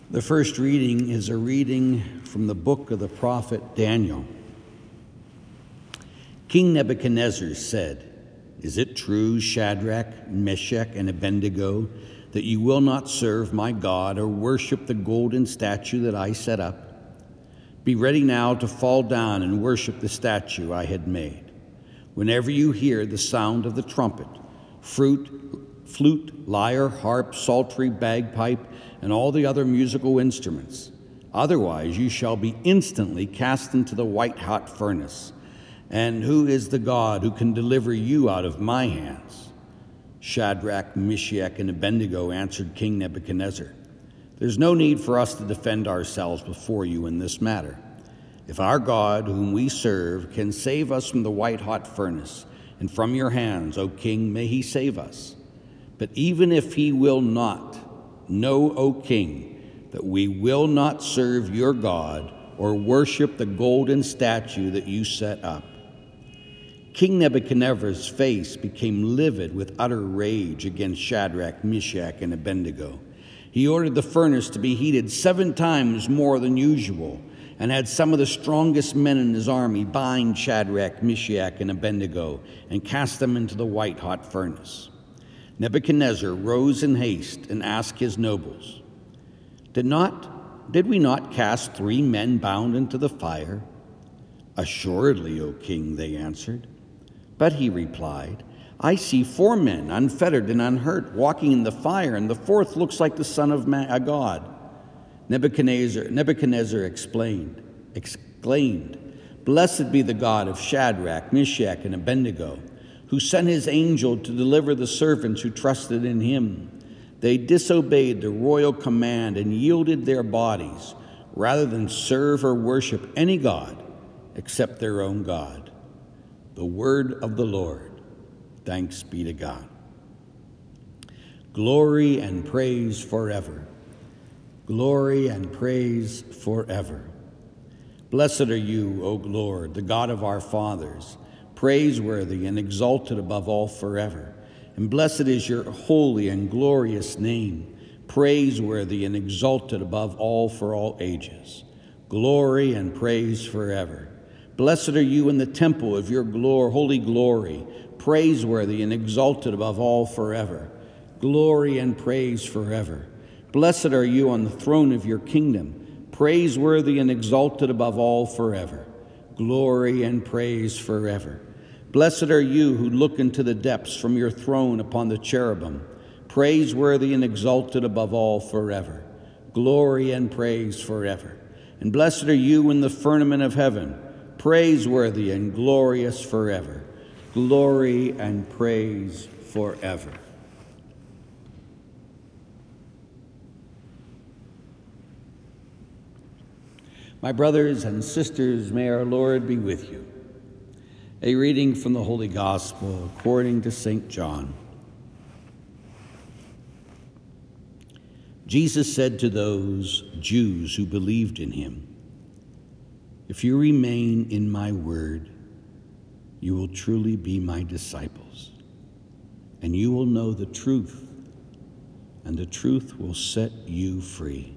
The first reading is a reading from the book of the prophet Daniel. King Nebuchadnezzar said, "Is it true, Shadrach, Meshach, and Abednego, that you will not serve my God or worship the golden statue that I set up? Be ready now to fall down and worship the statue I had made. Whenever you hear the sound of the trumpet, flute, lyre, harp, psaltery, bagpipe, and all the other musical instruments. Otherwise you shall be instantly cast into the white-hot furnace. And who is the God who can deliver you out of my hands?" Shadrach, Meshach, and Abednego answered King Nebuchadnezzar, "There's no need for us to defend ourselves before you in this matter. If our God, whom we serve, can save us from the white-hot furnace and from your hands, O king, may he save us. But even if he will not, know, O king, that we will not serve your God or worship the golden statue that you set up." King Nebuchadnezzar's face became livid with utter rage against Shadrach, Meshach, and Abednego. He ordered the furnace to be heated 7 times more than usual and had some of the strongest men in his army bind Shadrach, Meshach, and Abednego and cast them into the white-hot furnace. Nebuchadnezzar rose in haste and asked his nobles, Did we not cast 3 men bound into the fire?" "Assuredly, O king," they answered. But he replied, "I see 4 men, unfettered and unhurt, walking in the fire, and the 4th looks like the son of a god." Nebuchadnezzar exclaimed, "Blessed be the God of Shadrach, Meshach, and Abednego, who sent his angel to deliver the servants who trusted in him. They disobeyed the royal command and yielded their bodies rather than serve or worship any god except their own God." The word of the Lord. Thanks be to God. Glory and praise forever. Glory and praise forever. Blessed are you, O Lord, the God of our fathers, praiseworthy and exalted above all forever. And blessed is your holy and glorious name, praiseworthy and exalted above all for all ages. Glory and praise forever. Blessed are you in the temple of your holy glory, praiseworthy and exalted above all forever. Glory and praise forever. Blessed are you on the throne of your kingdom, praiseworthy and exalted above all forever. Glory and praise forever. Blessed are you who look into the depths from your throne upon the cherubim, praiseworthy and exalted above all forever. Glory and praise forever. And blessed are you in the firmament of heaven, praiseworthy and glorious forever. Glory and praise forever. My brothers and sisters, may our Lord be with you. A reading from the Holy Gospel according to St. John. Jesus said to those Jews who believed in him, "If you remain in my word, you will truly be my disciples, and you will know the truth, and the truth will set you free."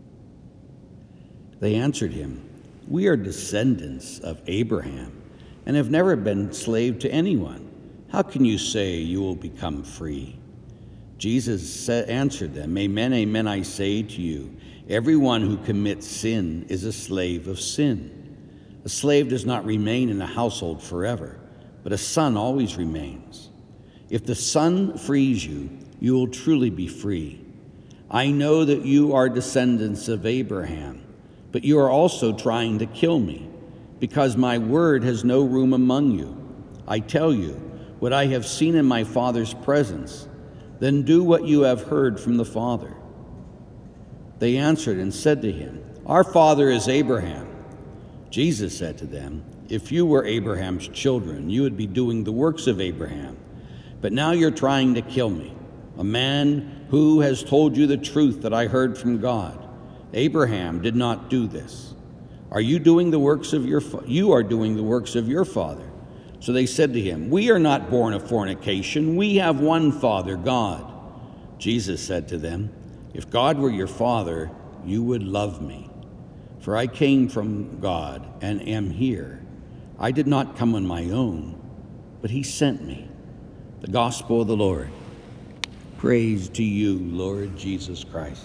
They answered him, "We are descendants of Abraham and have never been enslaved to anyone. How can you say you will become free?" Jesus answered them, "Amen, amen, I say to you, everyone who commits sin is a slave of sin. A slave does not remain in a household forever, but a son always remains. If the Son frees you, you will truly be free. I know that you are descendants of Abraham, but you are also trying to kill me, because my word has no room among you. I tell you what I have seen in my Father's presence. Then do what you have heard from the Father." They answered and said to him, "Our father is Abraham." Jesus said to them, "If you were Abraham's children, you would be doing the works of Abraham. But now you're trying to kill me, a man who has told you the truth that I heard from God. Abraham did not do this. Are you doing the works of you are doing the works of your father?" So they said to him, "We are not born of fornication. We have one Father, God." Jesus said to them, "If God were your father, you would love me. For I came from God and am here. I did not come on my own, but he sent me. The gospel of the Lord. Praise to you, Lord Jesus Christ.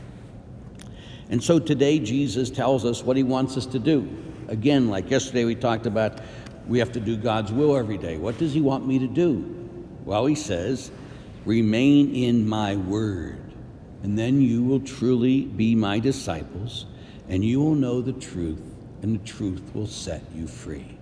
And so today Jesus tells us what he wants us to do. Again, like yesterday we talked about, we have to do God's will every day. What does he want me to do? Well, he says, remain in my word, and then you will truly be my disciples, and you will know the truth, and the truth will set you free.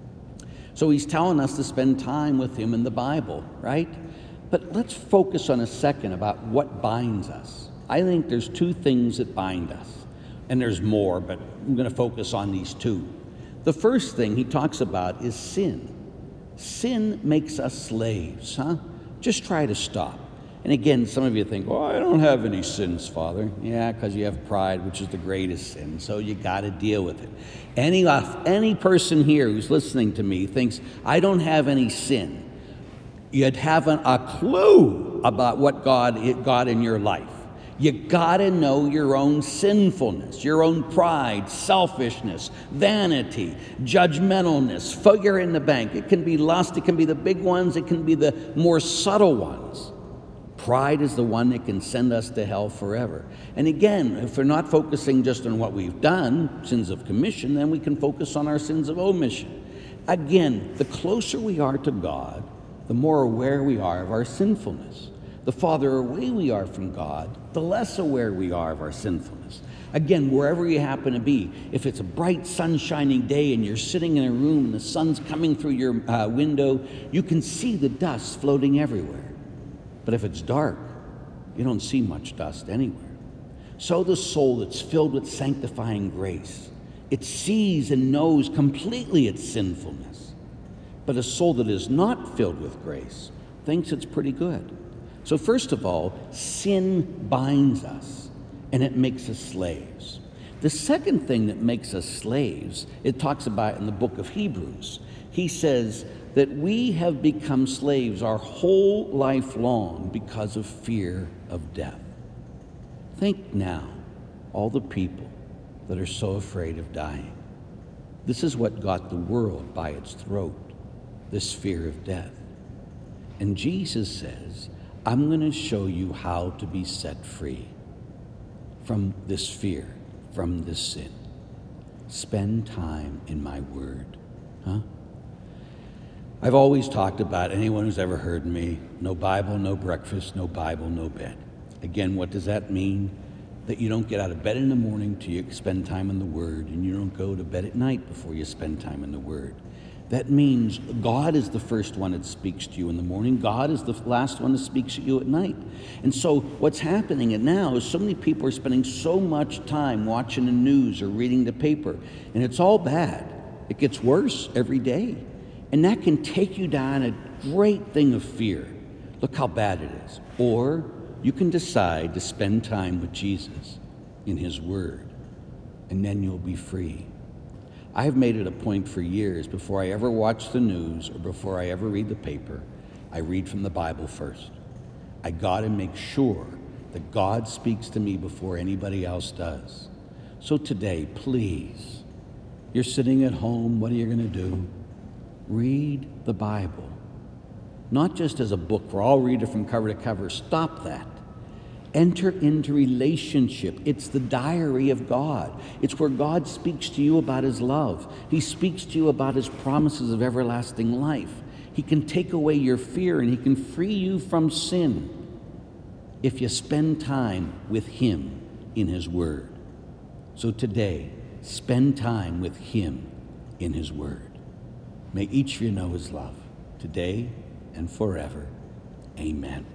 So he's telling us to spend time with him in the Bible, right? But let's focus on a second about what binds us. I think there's two things that bind us, and there's more, but I'm going to focus on these two. The first thing he talks about is sin. Sin makes us slaves, huh? Just try to stop. And again, some of you think, well, I don't have any sins, Father. Yeah, because you have pride, which is the greatest sin, so you got to deal with it. Any person here who's listening to me thinks, I don't have any sin, you'd haven't a clue about what God in your life. You got to know your own sinfulness, your own pride, selfishness, vanity, judgmentalness, figure in the bank. It can be lust, it can be the big ones, it can be the more subtle ones. Pride is the one that can send us to hell forever. And again, if we're not focusing just on what we've done, sins of commission, then we can focus on our sins of omission. Again, the closer we are to God, the more aware we are of our sinfulness. The farther away we are from God, the less aware we are of our sinfulness. Again, wherever you happen to be, if it's a bright, sun-shining day and you're sitting in a room and the sun's coming through your window, you can see the dust floating everywhere. But if it's dark, you don't see much dust anywhere. So the soul that's filled with sanctifying grace, it sees and knows completely its sinfulness. But a soul that is not filled with grace thinks it's pretty good. So first of all, sin binds us, and it makes us slaves. The second thing that makes us slaves, it talks about in the book of Hebrews. He says that we have become slaves our whole life long because of fear of death. Think now, all the people that are so afraid of dying. This is what got the world by its throat, this fear of death. And Jesus says, I'm going to show you how to be set free from this fear, from this sin. Spend time in my word. Huh? I've always talked about, anyone who's ever heard me, no Bible, no breakfast, no Bible, no bed. Again, what does that mean? That you don't get out of bed in the morning till you spend time in the Word, and you don't go to bed at night before you spend time in the Word. That means God is the first one that speaks to you in the morning. God is the last one that speaks to you at night. And so what's happening now is so many people are spending so much time watching the news or reading the paper, and it's all bad. It gets worse every day. And that can take you down a great thing of fear. Look how bad it is. Or you can decide to spend time with Jesus in his word, and then you'll be free. I've made it a point for years, before I ever watch the news or before I ever read the paper, I read from the Bible first. I got to make sure that God speaks to me before anybody else does. So today, please, you're sitting at home, what are you going to do? Read the Bible. Not just as a book where I'll read it from cover to cover. Stop that. Enter into relationship. It's the diary of God. It's where God speaks to you about his love. He speaks to you about his promises of everlasting life. He can take away your fear, and he can free you from sin if you spend time with him in his word. So today, spend time with him in his word. May each of you know his love today and forever. Amen.